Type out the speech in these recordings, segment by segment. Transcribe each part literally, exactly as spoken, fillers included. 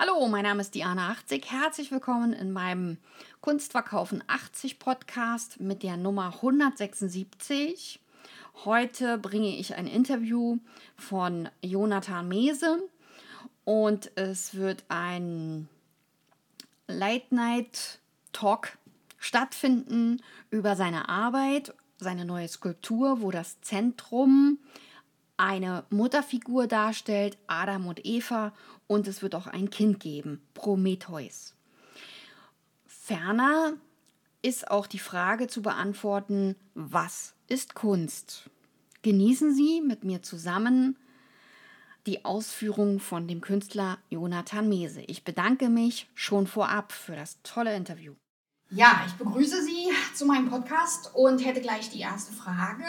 Hallo, mein Name ist Diana achtzig. Herzlich willkommen in meinem Kunstverkaufen achtzig Podcast mit der Nummer hundertsechsundsiebzig. Heute bringe ich ein Interview von Jonathan Mese und es wird ein Late-Night-Talk stattfinden über seine Arbeit, seine neue Skulptur, wo das Zentrum eine Mutterfigur darstellt, Adam und Eva, und es wird auch ein Kind geben, Prometheus. Ferner ist auch die Frage zu beantworten, was ist Kunst? Genießen Sie mit mir zusammen die Ausführungen von dem Künstler Jonathan Mese. Ich bedanke mich schon vorab für das tolle Interview. Ja, ich begrüße Sie zu meinem Podcast und hätte gleich die erste Frage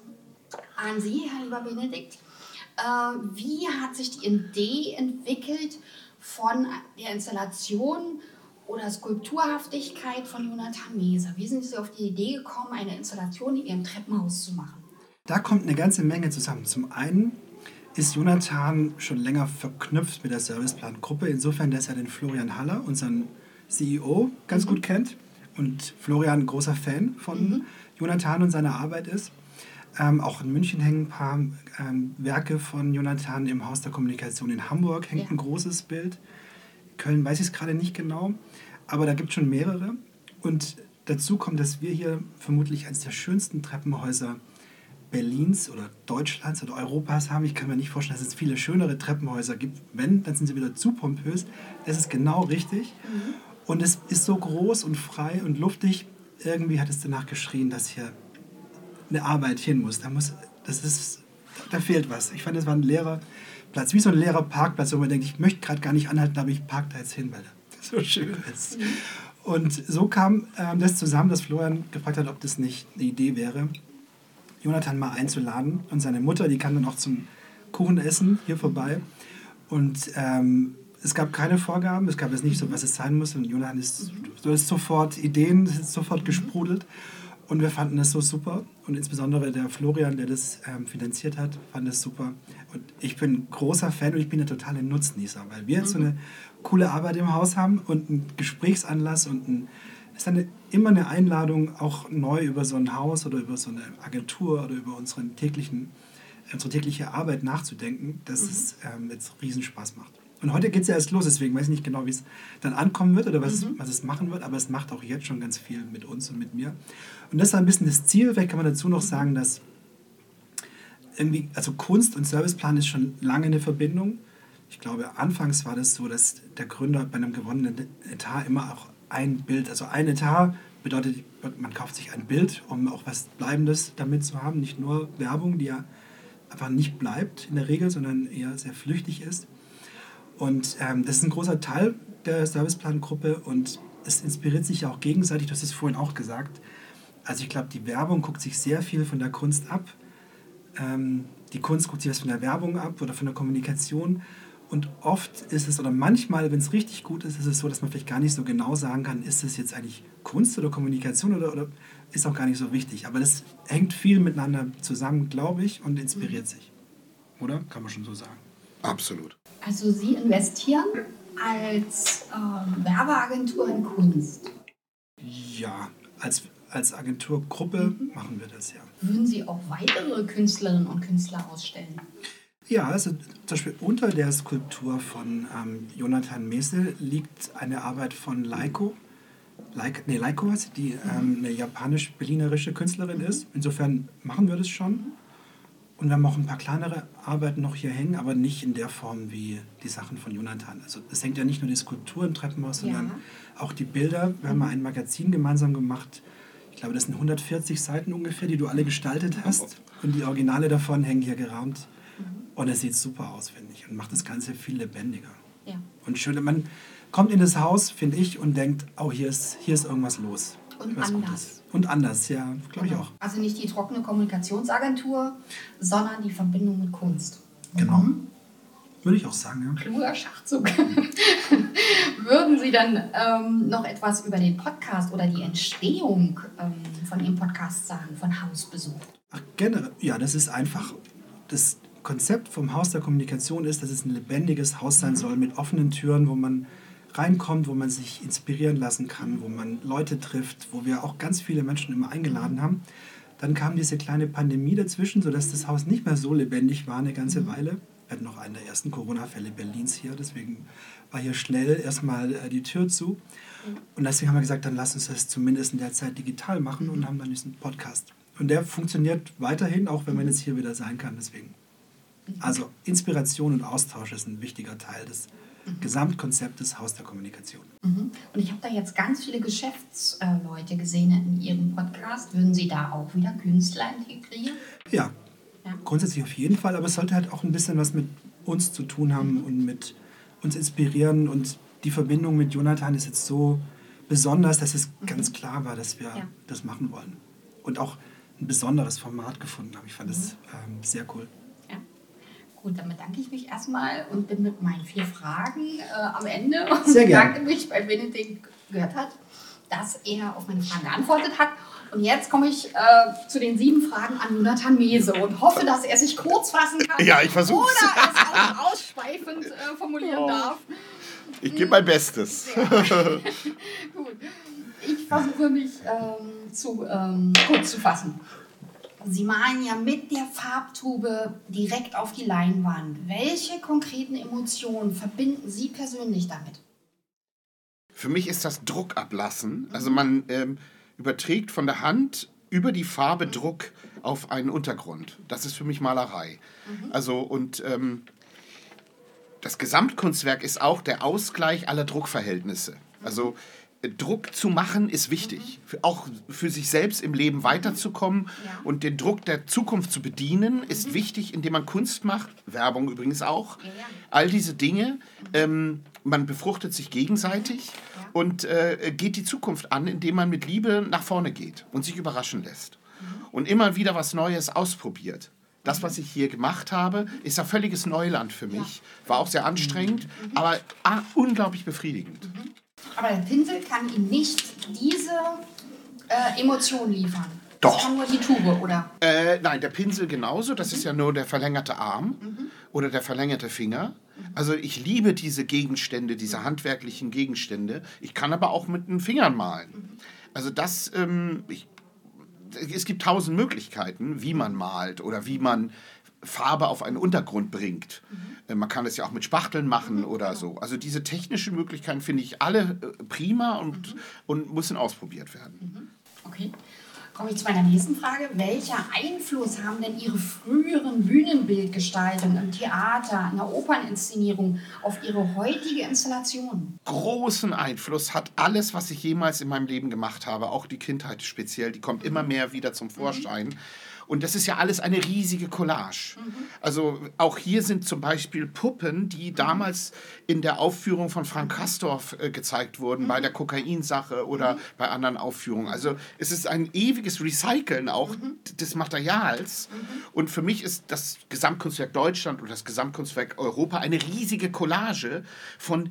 an Sie, Herr lieber Benedikt. Äh, wie hat sich die Idee entwickelt von der Installation oder Skulpturhaftigkeit von Jonathan Mese? Wie sind Sie auf die Idee gekommen, eine Installation in Ihrem Treppenhaus zu machen? Da kommt eine ganze Menge zusammen. Zum einen ist Jonathan schon länger verknüpft mit der Serviceplan-Gruppe, insofern, dass er den Florian Haller, unseren C E O, ganz mhm. gut kennt und Florian ein großer Fan von mhm. Jonathan und seiner Arbeit ist. Ähm, auch in München hängen ein paar ähm, Werke von Jonathan, im Haus der Kommunikation in Hamburg hängt ja. ein großes Bild. In Köln weiß ich es gerade nicht genau, aber da gibt es schon mehrere. Und dazu kommt, dass wir hier vermutlich eines der schönsten Treppenhäuser Berlins oder Deutschlands oder Europas haben. Ich kann mir nicht vorstellen, dass es viele schönere Treppenhäuser gibt. Wenn, dann sind sie wieder zu pompös. Das ist genau richtig. Mhm. Und es ist so groß und frei und luftig. Irgendwie hat es danach geschrien, dass hier eine Arbeit hin muss. Da muss, das ist, da fehlt was. Ich fand, es war ein leerer Platz, wie so ein leerer Parkplatz, wo man denkt, ich möchte gerade gar nicht anhalten, aber ich parke da jetzt hin, weil das so schön ist. Mhm. Und so kam ähm, das zusammen, dass Florian gefragt hat, ob das nicht eine Idee wäre, Jonathan mal einzuladen. Und seine Mutter, die kam dann auch zum Kuchenessen hier vorbei. Und ähm, es gab keine Vorgaben, es gab jetzt nicht so, was es sein muss. Und Jonathan ist, du hast sofort Ideen, es ist sofort gesprudelt. Und wir fanden das so super. Und insbesondere der Florian, der das ähm, finanziert hat, fand das super. Und ich bin großer Fan und ich bin der totale Nutznießer, weil wir jetzt so eine coole Arbeit im Haus haben und einen Gesprächsanlass und ein, es ist eine, immer eine Einladung, auch neu über so ein Haus oder über so eine Agentur oder über unseren täglichen, unsere tägliche Arbeit nachzudenken, dass mhm. es ähm, jetzt Riesenspaß macht. Und heute geht es ja erst los, deswegen weiß ich nicht genau, wie es dann ankommen wird oder was, mhm. es, was es machen wird, aber es macht auch jetzt schon ganz viel mit uns und mit mir. Und das ist ein bisschen das Ziel. Vielleicht kann man dazu noch sagen, dass irgendwie, also Kunst und Serviceplan ist schon lange eine Verbindung. Ich glaube, anfangs war das so, dass der Gründer bei einem gewonnenen Etat immer auch ein Bild, also ein Etat bedeutet, man kauft sich ein Bild, um auch was Bleibendes damit zu haben, nicht nur Werbung, die ja einfach nicht bleibt in der Regel, sondern eher sehr flüchtig ist. Und ähm, das ist ein großer Teil der Serviceplan-Gruppe und es inspiriert sich ja auch gegenseitig, du hast es vorhin auch gesagt. Also ich glaube, die Werbung guckt sich sehr viel von der Kunst ab. Ähm, die Kunst guckt sich was von der Werbung ab oder von der Kommunikation. Und oft ist es, oder manchmal, wenn es richtig gut ist, ist es so, dass man vielleicht gar nicht so genau sagen kann, ist es jetzt eigentlich Kunst oder Kommunikation oder, oder ist auch gar nicht so wichtig. Aber das hängt viel miteinander zusammen, glaube ich, und inspiriert mhm. sich. Oder? Kann man schon so sagen. Absolut. Also Sie investieren als ähm, Werbeagentur in Kunst? Ja, als, als Agenturgruppe mhm. machen wir das, ja. Würden Sie auch weitere Künstlerinnen und Künstler ausstellen? Ja, also zum Beispiel unter der Skulptur von ähm, Jonathan Mese liegt eine Arbeit von Leiko. Leiko, nee, Leiko heißt sie, die ähm, eine japanisch-berlinerische Künstlerin ist. Insofern machen wir das schon. Und wir haben auch ein paar kleinere Arbeiten noch hier hängen, aber nicht in der Form wie die Sachen von Jonathan. Also es hängt ja nicht nur die Skulptur im Treppenhaus, sondern ja. auch die Bilder. Wir haben mal ein Magazin gemeinsam gemacht. Ich glaube, das sind hundertvierzig Seiten ungefähr, die du alle gestaltet hast. Und die Originale davon hängen hier gerahmt. Und es sieht super aus, finde ich. Und macht das Ganze viel lebendiger. Ja. Und schön, man kommt in das Haus, finde ich, und denkt, oh, hier ist, hier ist irgendwas los. Und was anders. Gutes. Und anders, ja, glaube ich auch. Also nicht die trockene Kommunikationsagentur, sondern die Verbindung mit Kunst. Genau. Mhm. Würde ich auch sagen, ja. Kluger Schachzug. Würden Sie dann ähm, noch etwas über den Podcast oder die Entstehung ähm, von Ihrem Podcast sagen, von Hausbesuch? Ach, generell, ja, das ist einfach, das Konzept vom Haus der Kommunikation ist, dass es ein lebendiges Haus sein soll mit offenen Türen, wo man reinkommt, wo man sich inspirieren lassen kann, wo man Leute trifft, wo wir auch ganz viele Menschen immer eingeladen haben. Dann kam diese kleine Pandemie dazwischen, sodass das Haus nicht mehr so lebendig war eine ganze Weile. Wir hatten noch einen der ersten Corona-Fälle Berlins hier, deswegen war hier schnell erstmal äh, die Tür zu. Und deswegen haben wir gesagt, dann lass uns das zumindest in der Zeit digital machen und haben dann diesen Podcast. Und der funktioniert weiterhin, auch wenn man jetzt hier wieder sein kann. Deswegen. Also Inspiration und Austausch ist ein wichtiger Teil des mhm. Gesamtkonzeptes Haus der Kommunikation. Mhm. Und ich habe da jetzt ganz viele Geschäftsleute gesehen in Ihrem Podcast. Würden Sie da auch wieder Künstler integrieren? Ja, ja. Grundsätzlich auf jeden Fall. Aber es sollte halt auch ein bisschen was mit uns zu tun haben mhm. und mit uns inspirieren. Und die Verbindung mit Jonathan ist jetzt so besonders, dass es mhm. ganz klar war, dass wir ja. das machen wollen. Und auch ein besonderes Format gefunden haben. Ich fand das ähm, sehr cool. Ja. Gut, dann bedanke ich mich erstmal und bin mit meinen vier Fragen äh, am Ende. Und sehr gerne. Bedanke mich, weil Benedikt gehört hat, dass er auf meine Fragen geantwortet hat. Und jetzt komme ich äh, zu den sieben Fragen an Jonathan Mese und hoffe, dass er sich kurz fassen kann. Ja, ich versuche es. Oder es auch ausschweifend äh, formulieren oh. darf. Ich gebe mein Bestes. Gut. Ich versuche mich ähm, zu, ähm, kurz zu fassen. Sie malen ja mit der Farbtube direkt auf die Leinwand. Welche konkreten Emotionen verbinden Sie persönlich damit? Für mich ist das Druck ablassen. Also man ähm, überträgt von der Hand über die Farbe Druck auf einen Untergrund. Das ist für mich Malerei. Mhm. Also und ähm, das Gesamtkunstwerk ist auch der Ausgleich aller Druckverhältnisse. Also Druck zu machen ist wichtig, mhm. auch für sich selbst im Leben weiterzukommen. Ja. Und den Druck der Zukunft zu bedienen, ist mhm. wichtig, indem man Kunst macht, Werbung übrigens auch. Ja, ja. All diese Dinge, mhm. ähm, man befruchtet sich gegenseitig ja. und äh, geht die Zukunft an, indem man mit Liebe nach vorne geht und sich überraschen lässt. Mhm. Und immer wieder was Neues ausprobiert. Das, was ich hier gemacht habe, ist ein völliges Neuland für mich. War auch sehr anstrengend, mhm. aber ah, unglaublich befriedigend. Mhm. Aber der Pinsel kann Ihnen nicht diese äh, Emotion liefern. Doch. Das kann nur die Tube, oder? Äh, nein, der Pinsel genauso. Das mhm. ist ja nur der verlängerte Arm mhm. oder der verlängerte Finger. Mhm. Also ich liebe diese Gegenstände, diese handwerklichen Gegenstände. Ich kann aber auch mit den Fingern malen. Mhm. Also das, ähm, ich, es gibt tausend Möglichkeiten, wie man malt oder wie man Farbe auf einen Untergrund bringt. Mhm. Man kann es ja auch mit Spachteln machen mhm, oder genau. so. Also diese technischen Möglichkeiten finde ich alle prima und, mhm. und müssen ausprobiert werden. Mhm. Okay. Komme ich zu meiner nächsten Frage. Welcher Einfluss haben denn Ihre früheren Bühnenbildgestaltungen im Theater, in der Operninszenierung auf Ihre heutige Installation? Großen Einfluss hat alles, was ich jemals in meinem Leben gemacht habe, auch die Kindheit speziell, die kommt immer mehr wieder zum Vorschein. Mhm. Und das ist ja alles eine riesige Collage. Mhm. Also auch hier sind zum Beispiel Puppen, die mhm. damals in der Aufführung von Frank Castorf äh, gezeigt wurden, mhm. bei der Kokainsache oder mhm. bei anderen Aufführungen. Also es ist ein ewiges Recyceln auch mhm. des Materials. Mhm. Und für mich ist das Gesamtkunstwerk Deutschland und das Gesamtkunstwerk Europa eine riesige Collage von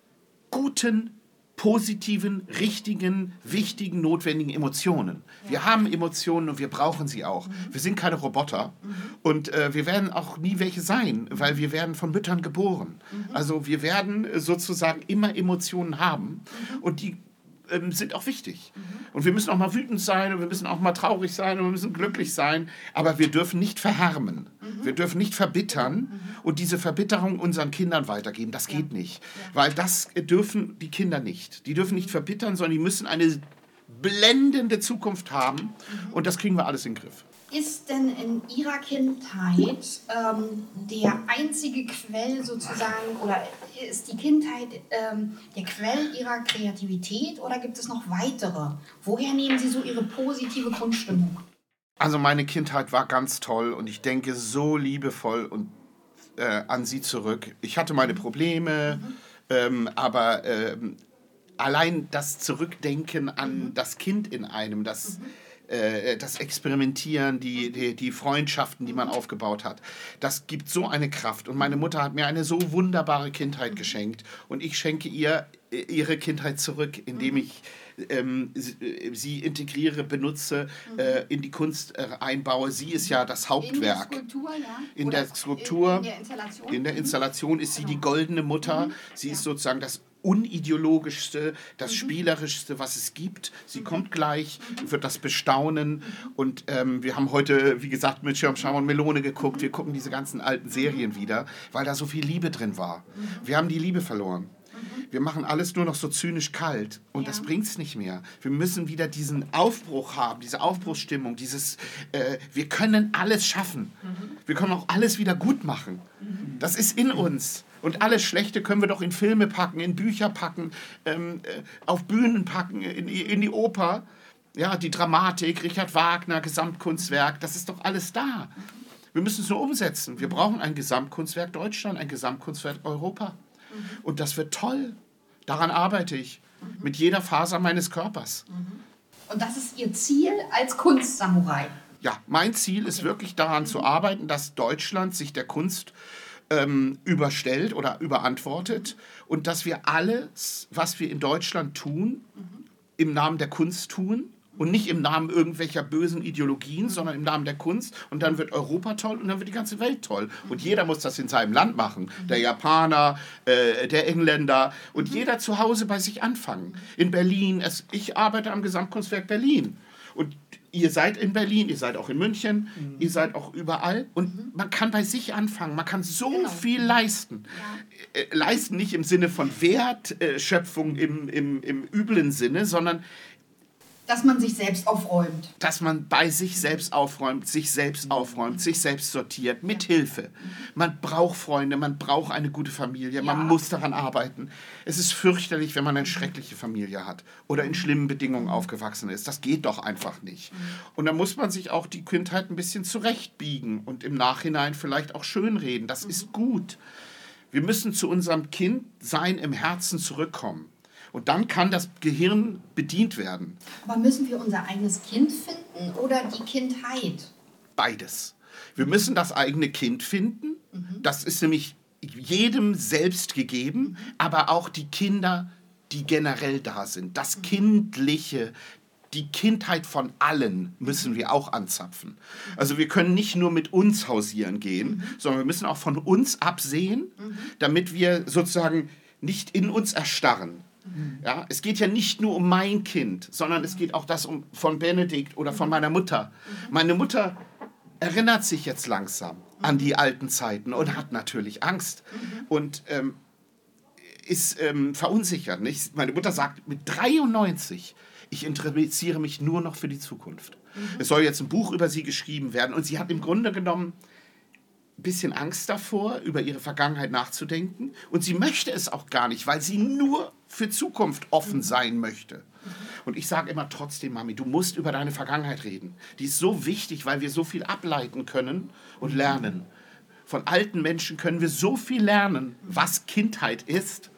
guten, positiven, richtigen, wichtigen, notwendigen Emotionen. Ja. Wir haben Emotionen und wir brauchen sie auch. Mhm. Wir sind keine Roboter mhm. und äh, wir werden auch nie welche sein, weil wir werden von Müttern geboren. Mhm. Also wir werden sozusagen immer Emotionen haben mhm. und die ähm, sind auch wichtig. Mhm. Und wir müssen auch mal wütend sein und wir müssen auch mal traurig sein und wir müssen glücklich sein, aber wir dürfen nicht verhärmen. Mhm. Wir dürfen nicht verbittern mhm. und diese Verbitterung unseren Kindern weitergeben. Das geht ja. nicht, ja. weil das dürfen die Kinder nicht. Die dürfen nicht verbittern, sondern die müssen eine blendende Zukunft haben mhm. und das kriegen wir alles in den Griff. Ist denn in Ihrer Kindheit ähm, der einzige Quell sozusagen, oder ist die Kindheit ähm, der Quell Ihrer Kreativität oder gibt es noch weitere? Woher nehmen Sie so Ihre positive Grundstimmung? Also meine Kindheit war ganz toll und ich denke so liebevoll und, äh, an sie zurück. Ich hatte meine Probleme, mhm. ähm, aber ähm, allein das Zurückdenken an mhm. das Kind in einem, das... Mhm. äh, das Experimentieren, die, die, die Freundschaften, die man aufgebaut hat. Das gibt so eine Kraft. Und meine Mutter hat mir eine so wunderbare Kindheit geschenkt. Und ich schenke ihr ihre Kindheit zurück, indem ich ähm, sie integriere, benutze, mhm. äh, in die Kunst äh, einbaue. Sie ist ja das Hauptwerk. In der Skulptur, ja. In Oder der Skulptur, in der Installation. In der Installation ist sie Genau. die goldene Mutter. Mhm. Sie Ja. ist sozusagen das unideologischste, das Mhm. spielerischste, was es gibt. Sie mhm. kommt gleich, Mhm. wird das bestaunen. Mhm. Und ähm, wir haben heute, wie gesagt, mit Schirmscham und Melone geguckt. Mhm. Wir gucken diese ganzen alten Serien wieder, weil da so viel Liebe drin war. Mhm. Wir haben die Liebe verloren. Wir machen alles nur noch so zynisch kalt und ja. das bringt es nicht mehr. Wir müssen wieder diesen Aufbruch haben, diese Aufbruchsstimmung, dieses, äh, wir können alles schaffen. Mhm. Wir können auch alles wieder gut machen. Mhm. Das ist in uns. Und alles Schlechte können wir doch in Filme packen, in Bücher packen, ähm, äh, auf Bühnen packen, in, in die Oper. Ja, die Dramatik, Richard Wagner, Gesamtkunstwerk, das ist doch alles da. Wir müssen es nur umsetzen. Wir brauchen ein Gesamtkunstwerk Deutschland, ein Gesamtkunstwerk Europa. Mhm. Und das wird toll. Daran arbeite ich. Mhm. Mit jeder Faser meines Körpers. Mhm. Und das ist Ihr Ziel als Kunstsamurai? Ja, mein Ziel okay. ist wirklich daran mhm. zu arbeiten, dass Deutschland sich der Kunst ähm, überstellt oder überantwortet und dass wir alles, was wir in Deutschland tun, mhm. im Namen der Kunst tun. Und nicht im Namen irgendwelcher bösen Ideologien, sondern im Namen der Kunst. Und dann wird Europa toll und dann wird die ganze Welt toll. Und jeder muss das in seinem Land machen. Der Japaner, äh, der Engländer. Und jeder zu Hause bei sich anfangen. In Berlin. Es, ich arbeite am Gesamtkunstwerk Berlin. Und ihr seid in Berlin, ihr seid auch in München, mhm. ihr seid auch überall. Und mhm. man kann bei sich anfangen. Man kann so genau. viel leisten. Ja. Äh, leisten nicht im Sinne von Wertschöpfung äh, im, im, im üblen Sinne, sondern dass man sich selbst aufräumt. Dass man bei sich selbst aufräumt, sich selbst aufräumt, sich selbst sortiert, mit ja. Hilfe. Man braucht Freunde, man braucht eine gute Familie, ja. man muss daran arbeiten. Es ist fürchterlich, wenn man eine schreckliche Familie hat oder in schlimmen Bedingungen aufgewachsen ist. Das geht doch einfach nicht. Und da muss man sich auch die Kindheit ein bisschen zurechtbiegen und im Nachhinein vielleicht auch schönreden. Das mhm. ist gut. Wir müssen zu unserem Kindsein im Herzen zurückkommen. Und dann kann das Gehirn bedient werden. Aber müssen wir unser eigenes Kind finden oder die Kindheit? Beides. Wir müssen das eigene Kind finden. Mhm. Das ist nämlich jedem selbst gegeben, mhm. aber auch die Kinder, die generell da sind. Das mhm. Kindliche, die Kindheit von allen müssen wir auch anzapfen. Also wir können nicht nur mit uns hausieren gehen, mhm. sondern wir müssen auch von uns absehen, mhm. damit wir sozusagen nicht in uns erstarren. Ja, es geht ja nicht nur um mein Kind, sondern es geht auch das um von Benedikt oder von meiner Mutter. Meine Mutter erinnert sich jetzt langsam an die alten Zeiten und hat natürlich Angst und ähm, ist ähm, verunsichert. Nicht? Meine Mutter sagt mit dreiundneunzig, ich interessiere mich nur noch für die Zukunft. Mhm. Es soll jetzt ein Buch über sie geschrieben werden und sie hat im Grunde genommen ein bisschen Angst davor, über ihre Vergangenheit nachzudenken. Und sie möchte es auch gar nicht, weil sie nur für Zukunft offen sein möchte. Und ich sage immer trotzdem, Mami, du musst über deine Vergangenheit reden. Die ist so wichtig, weil wir so viel ableiten können und lernen. Von alten Menschen können wir so viel lernen, was Kindheit ist,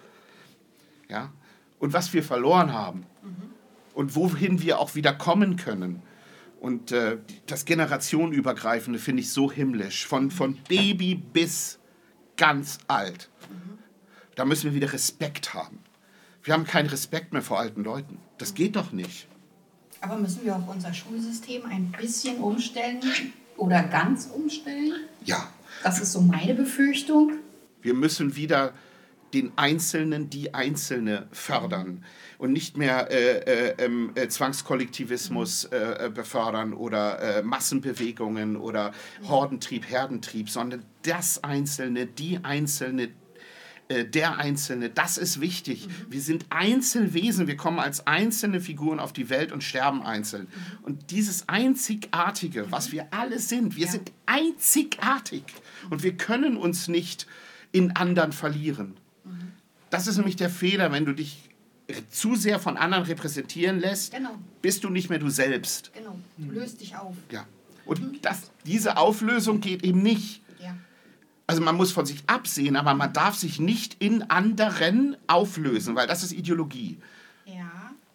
ja, und was wir verloren haben. Und wohin wir auch wieder kommen können. Und äh, das Generationenübergreifende finde ich so himmlisch. Von, von Baby bis ganz alt. Mhm. Da müssen wir wieder Respekt haben. Wir haben keinen Respekt mehr vor alten Leuten. Das geht doch nicht. Aber müssen wir auch unser Schulsystem ein bisschen umstellen oder ganz umstellen? Ja. Das ist so meine Befürchtung. Wir müssen wieder den Einzelnen, die Einzelne fördern und nicht mehr äh, äh, äh, Zwangskollektivismus äh, befördern oder äh, Massenbewegungen oder Hordentrieb, Herdentrieb, sondern das Einzelne, die Einzelne, äh, der Einzelne, das ist wichtig. Mhm. Wir sind Einzelwesen, wir kommen als einzelne Figuren auf die Welt und sterben einzeln. Mhm. Und dieses Einzigartige, was wir alle sind, wir ja. sind einzigartig und wir können uns nicht in anderen verlieren. Das ist nämlich der Fehler, wenn du dich zu sehr von anderen repräsentieren lässt, genau. bist du nicht mehr du selbst. Genau, du löst dich auf. Ja. Und mhm. das, diese Auflösung geht eben nicht. Ja. Also man muss von sich absehen, aber man darf sich nicht in anderen auflösen, weil das ist Ideologie. Ja, das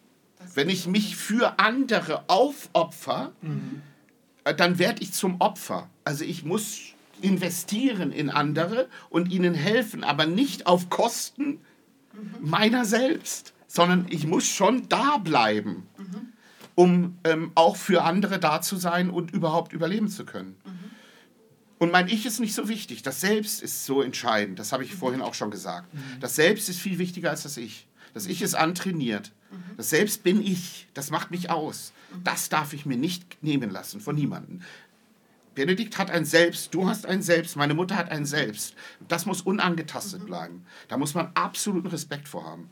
Wenn ich mich für andere aufopfer, mhm. dann werde ich zum Opfer. Also ich muss investieren in andere und ihnen helfen, aber nicht auf Kosten mhm. meiner selbst, sondern ich muss schon da bleiben, mhm. um ähm, auch für andere da zu sein und überhaupt überleben zu können. Mhm. Und mein Ich ist nicht so wichtig. Das Selbst ist so entscheidend. Das habe ich mhm. vorhin auch schon gesagt. Mhm. Das Selbst ist viel wichtiger als das Ich. Das Ich ist antrainiert. Mhm. Das Selbst bin ich. Das macht mich aus. Mhm. Das darf ich mir nicht nehmen lassen von niemandem. Benedikt hat ein Selbst, du hast ein Selbst, meine Mutter hat ein Selbst. Das muss unangetastet mhm. bleiben. Da muss man absoluten Respekt vor haben.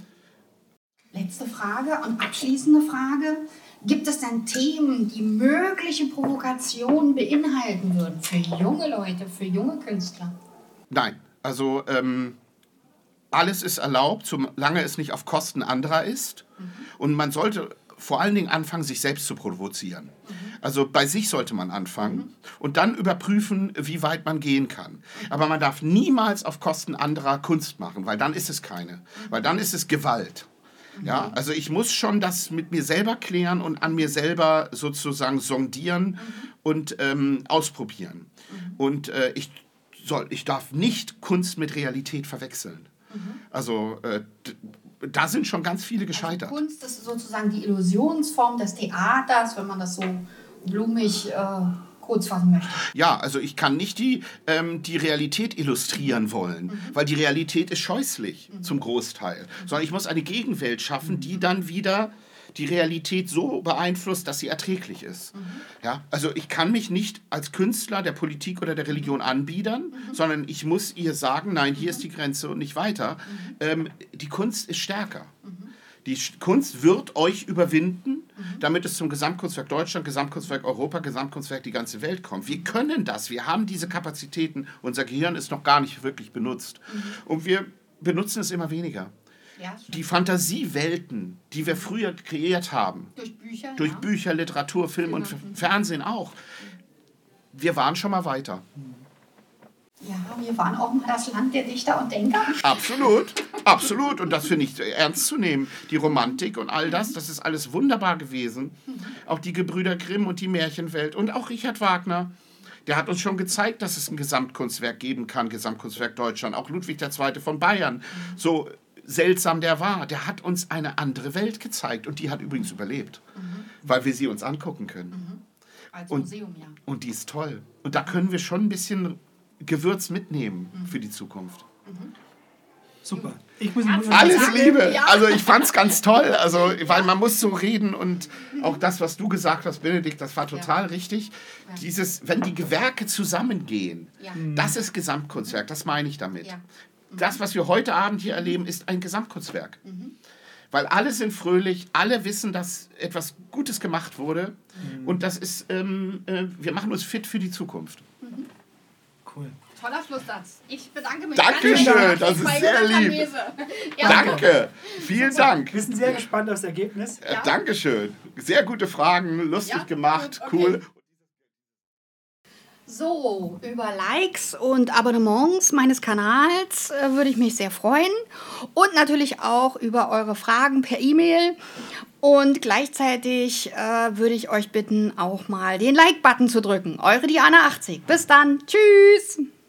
Mhm. Letzte Frage und abschließende Frage. Gibt es denn Themen, die mögliche Provokationen beinhalten würden für junge Leute, für junge Künstler? Nein, also ähm, alles ist erlaubt, solange es nicht auf Kosten anderer ist. Mhm. Und man sollte vor allen Dingen anfangen, sich selbst zu provozieren. Mhm. Also bei sich sollte man anfangen mhm. und dann überprüfen, wie weit man gehen kann. Mhm. Aber man darf niemals auf Kosten anderer Kunst machen, weil dann ist es keine. Mhm. Weil dann ist es Gewalt. Ja, also ich muss schon das mit mir selber klären und an mir selber sozusagen sondieren mhm. und ähm, ausprobieren. Mhm. Und äh, ich, soll, ich darf nicht Kunst mit Realität verwechseln. Mhm. Also äh, da sind schon ganz viele gescheitert. Also Kunst ist sozusagen die Illusionsform des Theaters, wenn man das so blumig äh, kurz fassen möchte. Ja, also ich kann nicht die, ähm, die Realität illustrieren wollen, mhm. weil die Realität ist scheußlich mhm. zum Großteil. Mhm. Sondern ich muss eine Gegenwelt schaffen, die dann wieder die Realität so beeinflusst, dass sie erträglich ist. Mhm. Ja, also ich kann mich nicht als Künstler der Politik oder der Religion anbiedern, mhm. sondern ich muss ihr sagen, nein, hier ist die Grenze und nicht weiter. Mhm. Ähm, die Kunst ist stärker. Mhm. Die Kunst wird euch überwinden, mhm. damit es zum Gesamtkunstwerk Deutschland, Gesamtkunstwerk Europa, Gesamtkunstwerk die ganze Welt kommt. Wir können das, wir haben diese Kapazitäten. Unser Gehirn ist noch gar nicht wirklich benutzt. Mhm. Und wir benutzen es immer weniger. Ja, die Fantasiewelten, die wir früher kreiert haben, durch Bücher, durch ja. Bücher, Literatur, Film und mhm. Fernsehen auch, wir waren schon mal weiter. Ja, wir waren auch mal das Land der Dichter und Denker. Absolut, absolut. Und das finde ich ernst zu nehmen. Die Romantik und all das, das ist alles wunderbar gewesen. Mhm. Auch die Gebrüder Grimm und die Märchenwelt und auch Richard Wagner. Der hat uns schon gezeigt, dass es ein Gesamtkunstwerk geben kann, Gesamtkunstwerk Deutschland. Auch Ludwig der Zweite von Bayern. Mhm. So seltsam der war, der hat uns eine andere Welt gezeigt. Und die hat übrigens überlebt, mhm. weil wir sie uns angucken können. Mhm. Als und, Museum, ja. Und die ist toll. Und da können wir schon ein bisschen Gewürz mitnehmen mhm. für die Zukunft. Mhm. Super. Ich muss Alles sagen, Liebe. Ja. Also ich fand es ganz toll, also, weil man muss so reden und auch das, was du gesagt hast, Benedikt, das war total ja. richtig. Ja. Dieses, wenn die Gewerke zusammengehen, ja. das ist Gesamtkunstwerk, das meine ich damit. Ja. Mhm. Das, was wir heute Abend hier erleben, ist ein Gesamtkunstwerk. Mhm. Weil alle sind fröhlich, alle wissen, dass etwas Gutes gemacht wurde mhm. und das ist, ähm, äh, wir machen uns fit für die Zukunft. Mhm. Cool. Toller Schlusssatz. Ich bedanke mich. Dankeschön, das ist sehr lieb. Ja. Danke, vielen Dank. Wir sind sehr gespannt aufs Ergebnis. Ja. Dankeschön. Sehr gute Fragen, lustig ja, gemacht, okay. cool. So, über Likes und Abonnements meines Kanals äh, würde ich mich sehr freuen. Und natürlich auch über eure Fragen per E-Mail. Und gleichzeitig äh, würde ich euch bitten, auch mal den Like-Button zu drücken. Eure Diana achtzig. Bis dann. Tschüss.